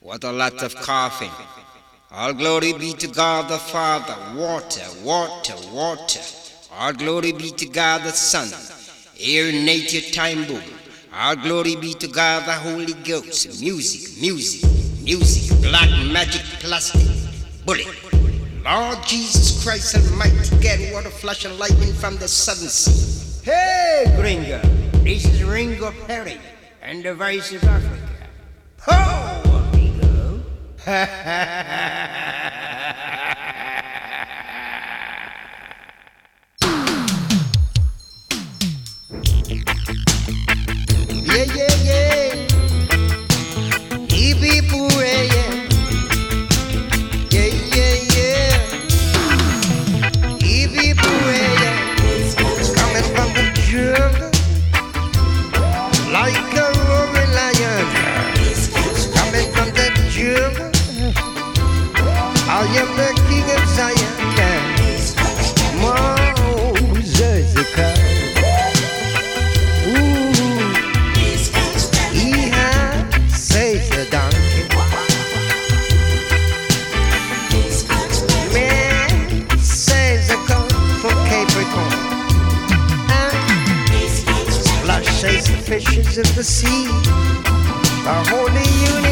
What a lot of coughing. All glory be to God the Father. Water, water, water. All glory be to God the Son. Air, nature, time, boom. All glory be to God the Holy Ghost. Music, music, music. Black magic, plastic, bullet. Lord Jesus Christ Almighty, get water, flash, and lightning from the southern sea. Hey, Gringo, this is Ringo Perry and the voice of Africa. Ho, amigo. Yeah, yeah, yeah. Ibipure, yeah. Yeah, yeah, yeah. Ibipure, yeah. Coming from the jungle like a roaring lion. Coming from the jungle, I am the king of Zion. Moses is coming. Chase the fishes of the sea, the Holy Union.